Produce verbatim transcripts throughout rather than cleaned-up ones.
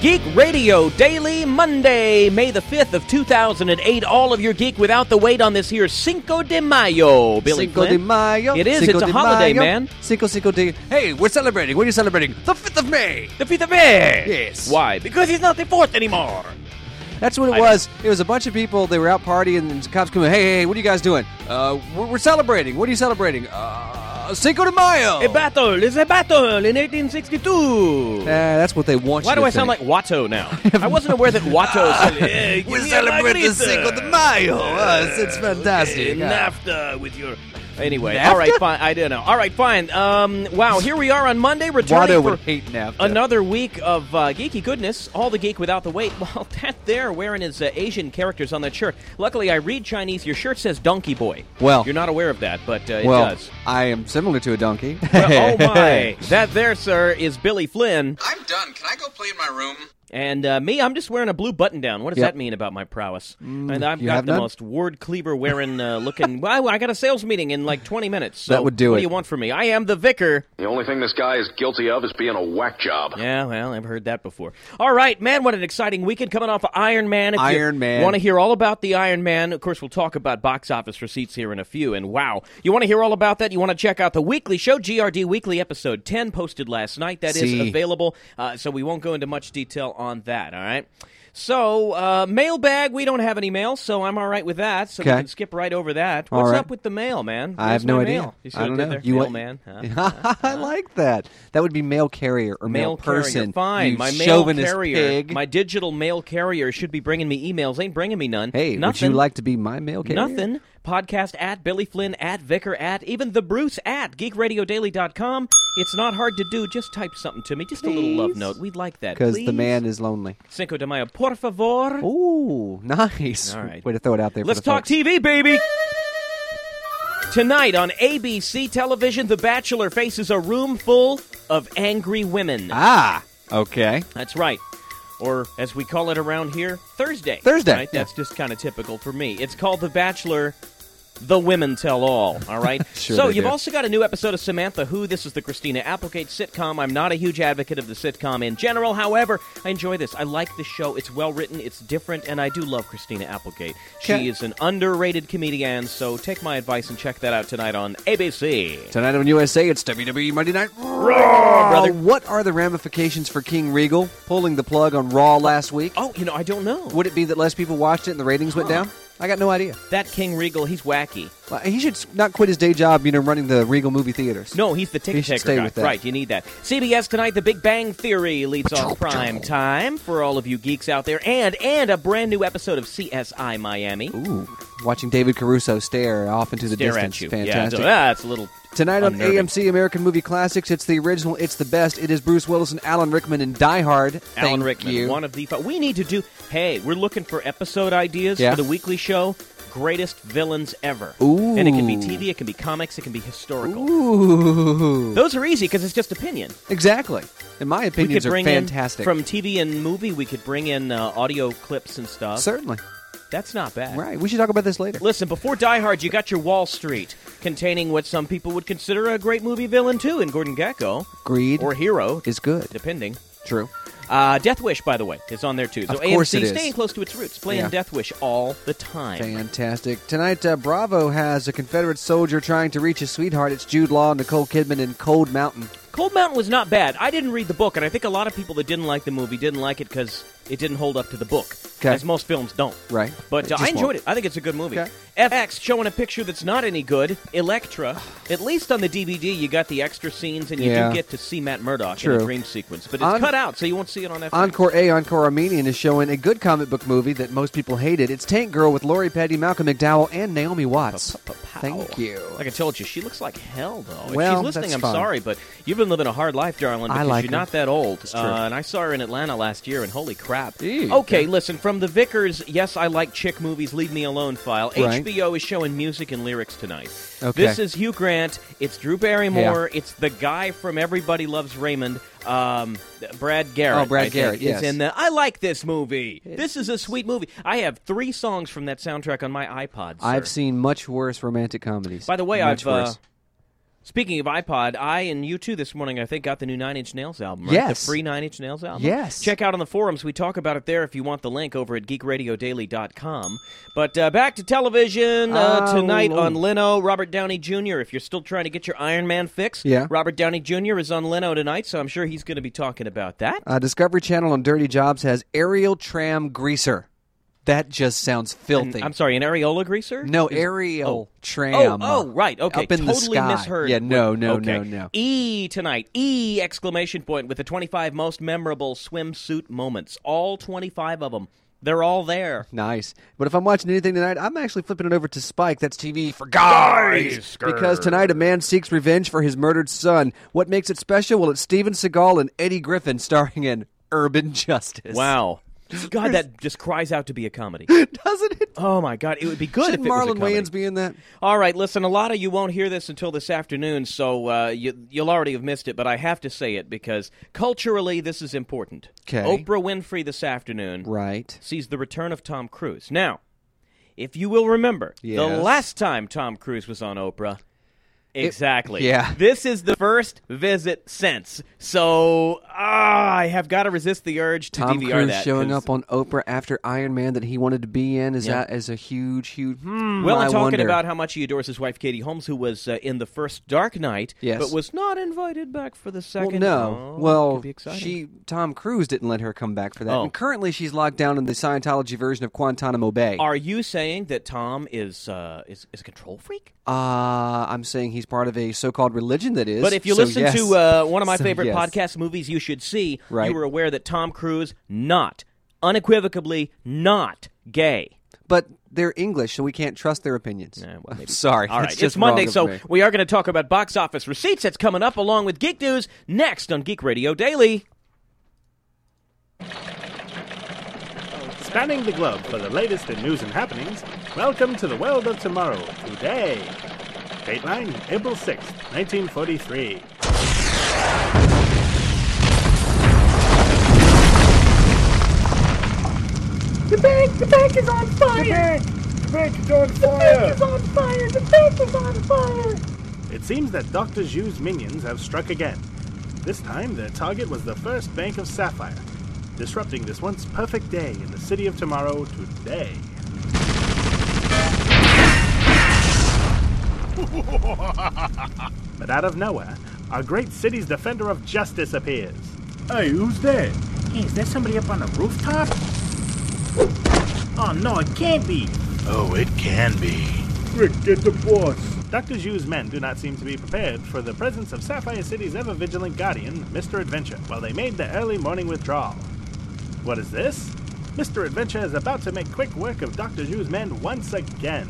Geek Radio Daily, Monday, May the fifth of two thousand eight. All of your geek without the wait on this here Cinco de Mayo, Billy Cinco Flynn. de Mayo. It is. Cinco it's a de holiday, Mayo. man. Cinco, Cinco de... Hey, we're celebrating. What are you celebrating? The fifth of May. The fifth of May. Yes. Why? Because it's not the fourth anymore. That's what it I was. It was a bunch of people. They were out partying, and the cops come in. Hey, hey, what are you guys doing? Uh, we're, we're celebrating. What are you celebrating? Uh, Cinco de Mayo. A battle is a battle in eighteen sixty-two. Uh, that's what they want Why you do to I sound think. like Watto now? I wasn't aware that Watto said, hey, give We're me a celebrating margarita. Cinco de Mayo. Uh, it's, it's fantastic. Okay, Uh, NAFTA with your... Anyway, NAFTA? all right, fine. I don't know. All right, fine. Um, wow, here we are on Monday, returning Watto for would hate NAFTA. another week of uh, geeky goodness. All the geek without the wait. Well, that there, wearing his uh, Asian characters on that shirt. Luckily, I read Chinese. Your shirt says Donkey Boy. Well, you're not aware of that, but uh, it well, does. I am similar to a donkey. Well, oh my! That there, sir, is Billy Flynn. I'm done. Can I go play in my room? And uh, me, I'm just wearing a blue button-down. What does Yep. that mean about my prowess? Mm, and I've you got have the none? most Ward Cleaver wearing uh, looking... Well, I got a sales meeting in like twenty minutes. So That would do what it. do you want from me? I am the vicar. The only thing this guy is guilty of is being a whack job. Yeah, well, I've heard that before. All right, man, what an exciting weekend coming off of Iron Man. If Iron you Man. want to hear all about the Iron Man, of course, we'll talk about box office receipts here in a few. And wow, you want to hear all about that? You want to check out the weekly show, G R D Weekly Episode ten, posted last night. That See. is available, uh, so we won't go into much detail on that, all right? So, uh, mailbag, we don't have any mail, so I'm all right with that, so we Okay. can skip right over that. All What's right. up with the mail, man? I Where's have no my idea. mail? You see I what don't did know. there? You want- Mailman. Huh? I like that. That would be mail carrier or mail, Mail person. carrier. Fine. You My mail chauvinist carrier. pig. My digital mail carrier should be bringing me emails. Ain't bringing me none. Hey, Nothing. would you like to be my mail carrier? Nothing. Podcast at Billy Flynn at Vicar at even the Bruce at geek radio daily dot com. It's not hard to do. Just type something to me. Just a little love Please? note. We'd like that. Because the please. man is lonely. Cinco de Mayo, por favor. Ooh, nice. All right. Way to throw it out there Let's for the talk folks. T V, baby. Tonight on A B C television, The Bachelor faces a room full of angry women. Ah, okay. That's right. Or, as we call it around here, Thursday. Thursday, Right? yeah. That's just kind of typical for me. It's called The Bachelor, The Women Tell All, all right? Sure so, they you've do. also got a new episode of Samantha Who. This is the Christina Applegate sitcom. I'm not a huge advocate of the sitcom in general. However, I enjoy this. I like the show. It's well-written. It's different. And I do love Christina Applegate. She Okay. is an underrated comedian. So, take my advice and check that out tonight on A B C. Tonight on U S A, it's W W E Monday Night Raw, brother. What are the ramifications for King Regal pulling the plug on Raw last week? Oh, you know, I don't know. Would it be that less people watched it and the ratings went down? I got no idea. That King Regal, he's wacky. Well, he should s- not quit his day job, you know, running the Regal movie theaters. No, he's the ticket He should taker stay guy. with that. Right, you need that. C B S tonight, The Big Bang Theory leads off prime time for all of you geeks out there, and and a brand new episode of C S I Miami. Ooh, watching David Caruso stare off into the Stare distance. at you. Fantastic. Yeah, that's a little Tonight on unnerving. A M C American Movie Classics, it's the original, it's the best. It is Bruce Willis and Alan Rickman in Die Hard. Alan Thank Rickman, you. one of the. We need to do. Hey, we're looking for episode ideas Yeah. for the weekly show. Greatest villains ever. Ooh. And it can be T V, it can be comics, it can be historical. Ooh. Those are easy because it's just opinion. Exactly. In my We could opinions, are bring fantastic. in from T V and movie. We could bring in uh, audio clips and stuff. Certainly. That's not bad. Right. We should talk about this later. Listen, before Die Hard, you got your Wall Street, containing what some people would consider a great movie villain, too, in Gordon Gekko. Greed Or hero, is good. depending. True. Uh, Death Wish, by the way, is on there, too. So Of course A M C it is. staying close to its roots, playing Yeah. Death Wish all the time. Fantastic. Tonight, uh, Bravo has a Confederate soldier trying to reach his sweetheart. It's Jude Law, Nicole Kidman, in Cold Mountain. Cold Mountain was not bad. I didn't read the book, and I think a lot of people that didn't like the movie didn't like it because it didn't hold up to the book, Okay. as most films don't. Right. But It uh, just I enjoyed won't. it. I think it's a good movie. Okay. F X showing a picture that's not any good. Elektra. At least on the D V D, you got the extra scenes, and you Yeah. do get to see Matt Murdock in True. a dream sequence. But it's On- cut out, so you won't see it on F X. Encore A, Encore Armenian is showing a good comic book movie that most people hated. It's Tank Girl with Lori Petty, Malcolm McDowell, and Naomi Watts. Pa-pa-pow. Thank you. Like I told you, she looks like hell, though. If Well, she's listening, that's I'm fine. sorry, but you've been living a hard life, darling, I because like you're her. not that old. It's true. Uh, and I saw her in Atlanta last year, and holy crap. Ew. Okay, listen, from the Vickers, yes, I like chick movies, leave me alone file. Right. H B O is showing music and lyrics tonight. Okay. This is Hugh Grant. It's Drew Barrymore. It's the guy from Everybody Loves Raymond. Um, Brad Garrett. Oh, Brad I think, Garrett, is yes. in the. I like this movie. This is a sweet movie. I have three songs from that soundtrack on my iPod. Sir. I've seen much worse romantic comedies. By the way, much I've uh, worse. Speaking of iPod, I and you too this morning, I think, got the new Nine Inch Nails album, right? Yes. The free Nine Inch Nails album? Yes. Check out on the forums. We talk about it there if you want the link over at geek radio daily dot com. But uh, back to television uh, Oh. tonight on Leno. Robert Downey Junior If you're still trying to get your Iron Man fix, Yeah. Robert Downey Junior is on Leno tonight, so I'm sure he's going to be talking about that. Uh, Discovery Channel on Dirty Jobs has aerial tram greaser. That just sounds filthy. I'm sorry, an areola greaser? no, Is- aerial Oh, tram. oh, right. Okay, Up in the totally sky. misheard. Yeah, no, no, okay. no, no. E tonight. E exclamation point with the twenty-five most memorable swimsuit moments. All twenty-five of them. They're all there. Nice. But if I'm watching anything tonight, I'm actually flipping it over to Spike. That's T V for guys. Because tonight a man seeks revenge for his murdered son. What makes it special? Well, it's Steven Seagal and Eddie Griffin starring in Urban Justice. Wow. God, that just cries out to be a comedy. Doesn't it? Oh, my God. It would be good Shouldn't if it was a Marlon comedy. Wayans be in that? All right, listen, a lot of you won't hear this until this afternoon, so uh, you, you'll already have missed it, but I have to say it because culturally this is important. 'Kay. Oprah Winfrey this afternoon Right. sees the return of Tom Cruise. Now, if you will remember, the Yes. last time Tom Cruise was on Oprah, exactly. yeah. This is the first visit since. So ah, I have got to resist the urge to Tom D V R Cruise that. showing 'cause- up on Oprah after Iron Man that he wanted to be in. Is Yeah. that is a huge, huge. Hmm, Well, I and talking wonder. about how much he adores his wife, Katie Holmes, who was uh, in the first Dark Knight, Yes. but was not invited back for the Well, second. no. Oh, well, could be exciting. she Tom Cruise didn't let her come back for that. Oh. And currently, she's locked down in the Scientology version of Guantanamo Bay. Are you saying that Tom is uh, is, is a control freak? Uh, I'm saying he's part of a so-called religion that is. But if you so listen yes. to uh, one of my So favorite yes. podcast movies, You Should See, Right. you were aware that Tom Cruise not unequivocally not gay. But they're English, so we can't trust their opinions. Eh, well, maybe. Sorry. All right, that's it's just Monday, wrong of so me. we are going to talk about box office receipts. That's coming up along with Geek News next on Geek Radio Daily. Spanning the globe for the latest in news and happenings, welcome to the world of tomorrow, today. Dateline, April sixth, nineteen forty-three. The bank, the bank is on fire! The bank, the bank is on fire! The bank is on fire! The bank is on fire! It seems that Doctor Zhu's minions have struck again. This time, their target was the First Bank of Sapphire, disrupting this once perfect day in the city of tomorrow today. But out of nowhere, our great city's defender of justice appears. Hey, who's that? Hey, is there somebody up on the rooftop? Oh, no, it can't be. Oh, it can be. Rick, get the boss. Doctor Zhu's men do not seem to be prepared for the presence of Sapphire City's ever-vigilant guardian, Mister Adventure, while they made the early morning withdrawal. What is this? Mister Adventure is about to make quick work of Doctor Zhu's men once again.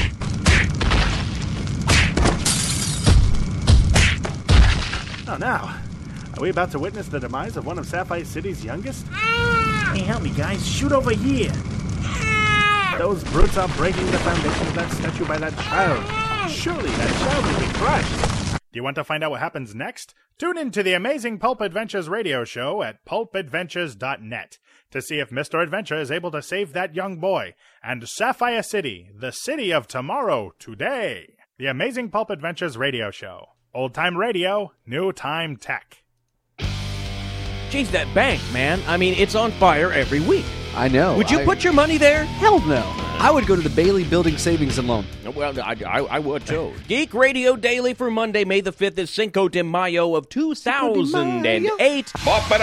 Oh, now, are we about to witness the demise of one of Sapphire City's youngest? Hey, help me, guys. Shoot over here. Those brutes are breaking the foundation of that statue by that child. Surely that child will be crushed. Do you want to find out what happens next? Tune in to the Amazing Pulp Adventures radio show at pulp adventures dot net to see if Mister Adventure is able to save that young boy and Sapphire City, the city of tomorrow, today. The Amazing Pulp Adventures radio show. Old time radio, new time tech. Geez, that bank, man. I mean, it's on fire every week. I know. Would you I- put your money there? Hell no. I would go to the Bailey Building Savings and Loan. Well, I, I, I would too. Geek Radio Daily for Monday, May the fifth is Cinco de Mayo of two thousand eight.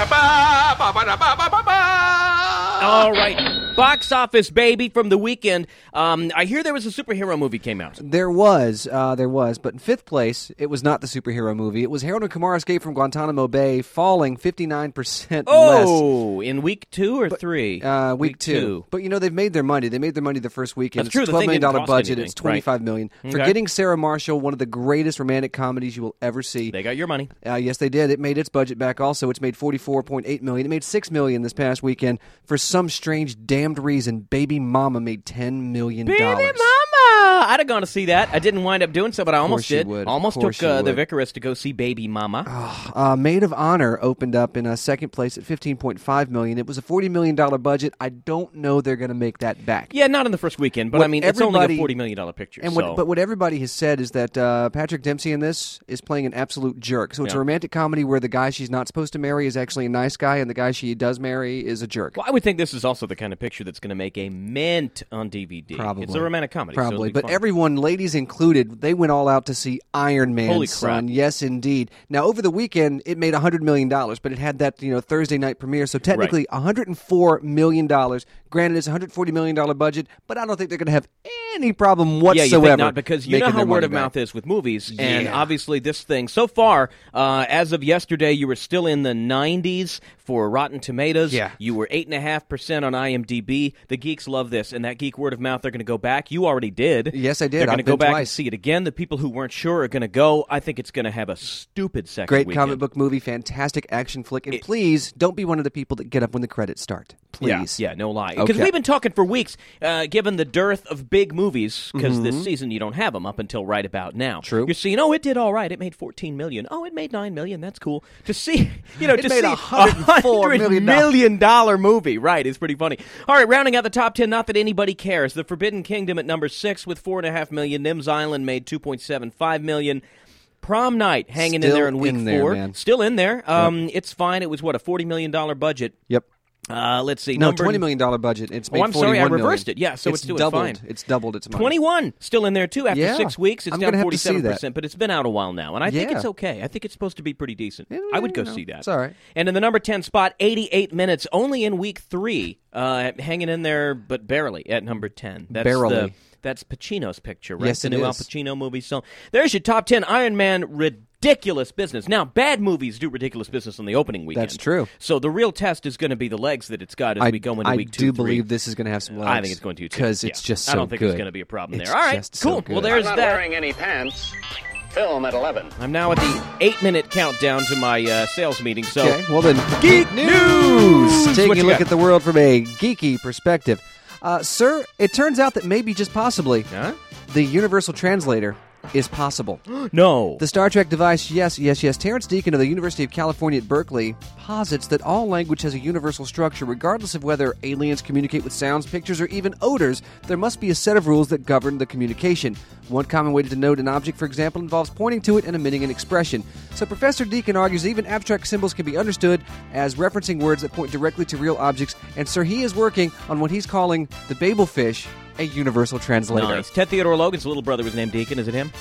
All right. Box office, baby, from the weekend. Um, I hear there was a superhero movie came out. There was, uh, there was, but in fifth place, it was not the superhero movie. It was Harold and Kumar Escape from Guantanamo Bay, falling fifty-nine percent less. Oh, in week two or three? Uh, week, two. But, you know, they've made their money. They made their money the first weekend. That's true. It's The a thing twelve million didn't dollars cost budget. anything. It's twenty-five million dollars. Okay. Forgetting Sarah Marshall, one of the greatest romantic comedies you will ever see. They got your money. Uh, yes, they did. It made its budget back also. It's made forty-four point eight million dollars. It made six million dollars this past weekend. For some strange damned reason, Baby Mama made ten million dollars. Baby Mama! I'd have gone to see that. I didn't wind up doing so, but I almost you did. would. Almost Of course took uh, you the would. Vicaress to go see Baby Mama. Uh, Maid of Honor opened up in a second place at fifteen point five million dollars. It was a forty million dollars budget. I don't know they're going to make that back. Yeah, not in the first weekend, but What I mean, it's only everybody- a forty million dollars picture. And so. what, but what everybody has said is that uh, Patrick Dempsey in this is playing an absolute jerk. So it's Yeah. a romantic comedy where the guy she's not supposed to marry is actually a nice guy, and the guy she does marry is a jerk. Well, I would think this is also the kind of picture that's going to make a mint on D V D. Probably. It's a romantic comedy. so it'll Probably, be but fun. everyone, ladies included, they went all out to see Iron Man, Holy crap. son. Yes, indeed. Now, over the weekend, it made one hundred million dollars, but it had that you know Thursday night premiere, so technically one hundred four million dollars. Granted, it's a one hundred forty million dollars budget, but I don't think they're going to have any problem Yeah, whatsoever. you think not, because you know making how their word money of back. mouth is with movies, and Yeah. obviously this thing, so far, uh, as of yesterday, you were still in the nineties for Rotten Tomatoes. Yeah. You were eight point five percent on IMDb. The geeks love this, and that geek word of mouth, they're going to go back. You already did. Yes, I did. They're going to I've go been back twice. and see it again. The people who weren't sure are going to go. I think it's going to have a stupid second Great weekend. comic book movie, fantastic action flick, and please don't be one of the people that get up when the credits start. Please. Yeah, yeah, no lie. Because Okay. we've been talking for weeks, uh, given the dearth of big movies, because Mm-hmm. this season you don't have them up until right about now. True. You're seeing, oh, it did all right. It made fourteen million dollars. Oh, it made nine million dollars. That's cool. To see, you know, It to made see one hundred four a million hundred million dollar movie, right, is pretty funny. All right, rounding out the top ten, not that anybody cares. The Forbidden Kingdom at number six with four point five million dollars. Nim's Island made two point seven five million dollars. Prom Night hanging in Still there in week in there, four. man. Still in there. Um, It's fine. It was, what, a forty million dollars budget. Yep. Uh, let's see. No, number twenty million dollars budget. It's made Oh, I'm sorry, I forty-one reversed million. it. Yeah, so it's doing doubled. fine. It's doubled its money. twenty-one still in there too after Yeah. six weeks. It's I'm down gonna have to see that. forty-seven percent, but it's been out a while now, and I think Yeah. it's okay. I think it's supposed to be pretty decent. Yeah, I would go you know, see that. it's all right. And in the number ten spot, eighty-eight minutes, only in week three, uh, hanging in there, but barely at number ten. That's Barely. The, that's Pacino's picture, right? Yes, the it new Al is. Pacino movie. So there's your top ten. Iron Man, ridiculous business. Now, bad movies do ridiculous business on the opening weekend. That's true. So the real test is going to be the legs that it's got as I, we go into I week two, do three. believe this is going to have some legs. I think it's going to too. because Yeah. it's just so I don't think good. there's going to be a problem It's there. All right, just so cool. good. Well, there's I'm not that. wearing any pants. Film at eleven. I'm now at the eight-minute countdown to my uh, sales meeting. So, Okay, well then, Geek News! What Taking you a look got? at the world from a geeky perspective. Uh, sir, it turns out that maybe just possibly Huh? the Universal Translator is possible. No. The Star Trek device, yes, yes, yes. Terrence Deacon of the University of California at Berkeley posits that all language has a universal structure, regardless of whether aliens communicate with sounds, pictures, or even odors. There must be a set of rules that govern the communication. One common way to denote an object, for example, involves pointing to it and emitting an expression. So Professor Deacon argues even abstract symbols can be understood as referencing words that point directly to real objects, and sir, he is working on what he's calling the Babel fish, a universal translator. Nice. Ted Theodore Logan's little brother was named Deacon. Is it him?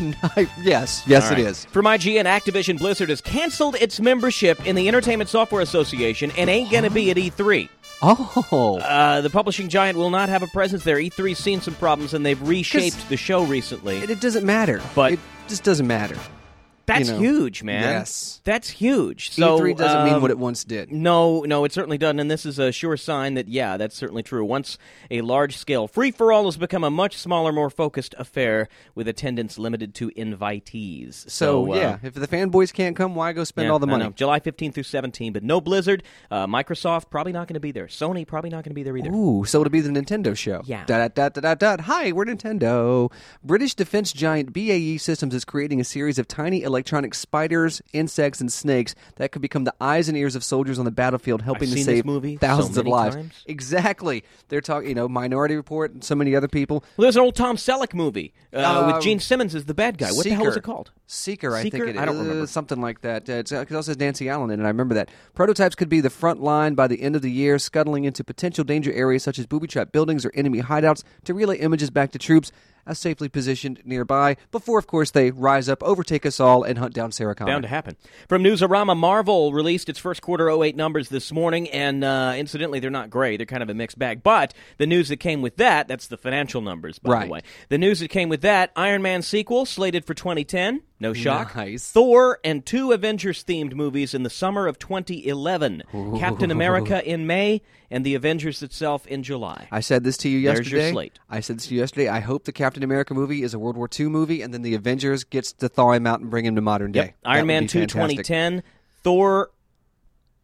yes, yes, All it right. is. From I G N, Activision Blizzard has canceled its membership in the Entertainment Software Association and ain't going to be at E three. Oh. Uh, the publishing giant will not have a presence there. E three's seen some problems, and they've reshaped the show recently. It, it doesn't matter. But- it just doesn't matter. That's you know. huge, man. Yes. That's huge. So, E three doesn't mean um, what it once did. No, no, it certainly doesn't, and this is a sure sign that, yeah, that's certainly true. Once a large-scale free-for-all has become a much smaller, more focused affair with attendance limited to invitees. So, So, uh, yeah, if the fanboys can't come, why go spend yeah, all the I money? know. July fifteenth through seventeenth, but no Blizzard. Uh, Microsoft probably not going to be there. Sony probably not going to be there either. Ooh, so it'll be the Nintendo show. Yeah. Dot, dot, dot, dot, dot. Hi, we're Nintendo. British defense giant B A E Systems is creating a series of tiny electronic spiders, insects, and snakes that could become the eyes and ears of soldiers on the battlefield, helping I've to seen save this movie so thousands of many lives. times. Exactly. They're talking, you know, Minority Report and so many other people. Well, there's an old Tom Selleck movie uh, Uh, with Gene Simmons as the bad guy. What the hell is Seeker. it called? Seeker, I Seeker? think it is. I don't remember. Something like that. Uh, it's, uh, it also has Nancy Allen in it, I remember that. Prototypes could be the front line by the end of the year, scuttling into potential danger areas such as booby-trapped buildings or enemy hideouts to relay images back to troops as safely positioned nearby, before, of course, they rise up, overtake us all, and hunt down Sarah Connor. Bound to happen. From Newsarama, Marvel released its first quarter oh eight numbers this morning, and uh, incidentally, they're not great. They're kind of a mixed bag. But the news that came with that, that's the financial numbers, by Right. the way. The news that came with that, Iron Man sequel slated for twenty ten. No shock. Nice. Thor and two Avengers-themed movies in the summer of twenty eleven. Captain America in May, and the Avengers itself in July. I said this to you There's yesterday. your slate. I said this to you yesterday. I hope the Captain America movie is a World War Two movie, and then the Avengers gets to thaw him out and bring him to modern day. Yep. That Iron would Man be two fantastic. twenty ten, Thor...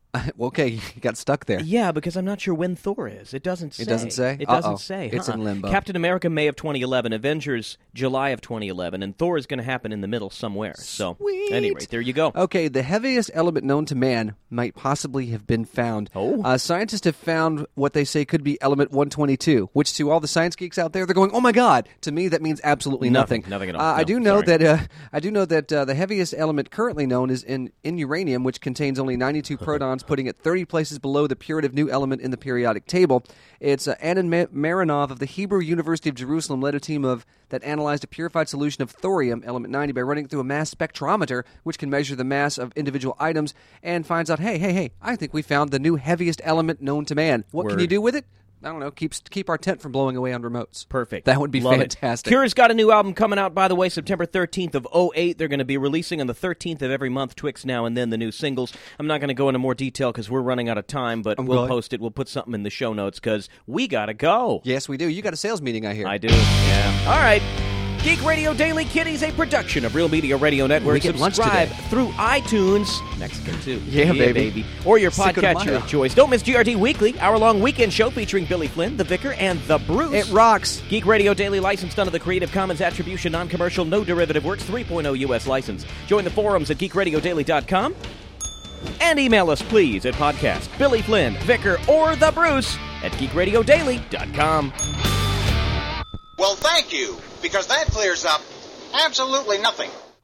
Okay, you got stuck there. Yeah, because I'm not sure when Thor is. It doesn't say. It doesn't say? It doesn't Uh-oh. say. It's huh? in limbo. Captain America, May of twenty eleven. Avengers, July of twenty eleven. And Thor is going to happen in the middle somewhere. So, Sweet. anyway, there you go. Okay, the heaviest element known to man might possibly have been found. Oh. Uh, scientists have found what they say could be element one twenty-two, which to all the science geeks out there, they're going, oh my God. To me, that means absolutely nothing. Nothing, nothing at all. Uh, I No, do know sorry. that uh, I do know that uh, the heaviest element currently known is in, in uranium, which contains only ninety-two protons, putting it thirty places below the purative new element in the periodic table. It's uh, Anon Ma- Marinov of the Hebrew University of Jerusalem led a team of that analyzed a purified solution of thorium, element ninety, by running it through a mass spectrometer, which can measure the mass of individual items, and finds out, hey, hey, hey, I think we found the new heaviest element known to man. What can Word. you do with it? I don't know, keep, keep our tent from blowing away on remotes. Perfect. That would be Love fantastic. It. Cure's got a new album coming out, by the way, September thirteenth of oh eight. They're going to be releasing on the thirteenth of every month, Twix Now and Then, the new singles. I'm not going to go into more detail because we're running out of time, but I'm we'll glad. post it. We'll put something in the show notes because we got to go. Yes, we do. You got a sales meeting, I hear. I do, yeah. All right. Geek Radio Daily Kitties, a production of Real Media Radio Network. We get lunch Subscribe today. through iTunes. Mexican, too. Yeah, baby. Or your Cinco de podcatcher Mayo. of choice. Don't miss G R D Weekly, hour-long weekend show featuring Billy Flynn, The Vicar, and The Bruce. It rocks. Geek Radio Daily, licensed under the Creative Commons Attribution, Non-Commercial, No Derivative Works, three point oh U S license. Join the forums at geek radio daily dot com. And email us, please, at podcast, Billy Flynn, Vicar, or The Bruce at geek radio daily dot com. Well, thank you, because that clears up absolutely nothing.